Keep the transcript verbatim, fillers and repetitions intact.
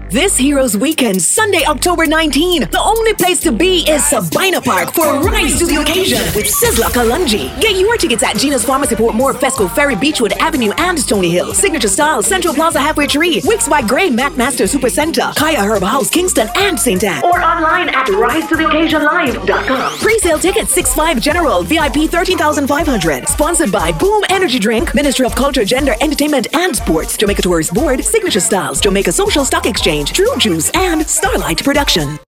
This Heroes Weekend, Sunday, October nineteenth, the only place to be is Sabina Park for Rise to the Occasion with Sizzla Kalonji. Get your tickets at Gina's Pharmacy, Portmore, Fesco, Ferry, Beechwood Avenue, and Stony Hill. Signature Styles, Central Plaza, Halfway Tree, Wicks by Gray, McMaster Super Center, Kaya Herb House, Kingston, and Saint Anne. Or online at rise to the occasion live dot com. Pre-sale tickets six five General, V I P thirteen thousand five hundred. Sponsored by Boom Energy Drink, Ministry of Culture, Gender, Entertainment, and Sports, Jamaica Tourist Board, Signature Styles, Jamaica Social Stock Exchange, True Juice, and Starlight Production.